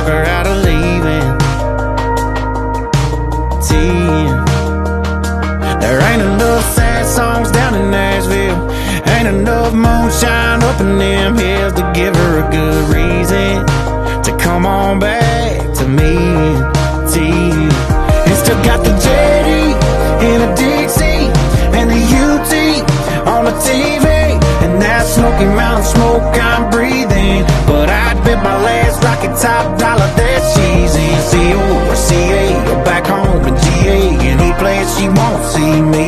her out of leaving. 10. There ain't enough sad songs down in Nashville, ain't enough moonshine up in them hills to give her a good reason to come on back to me and 10. And still got the JD and a Dixie and the UT on the TV, and that Smoky Mountain smoke I'm breathing. But I'd bet my last rocket top dollar that she's in CO or CA or back home in GA, any place she won't see me.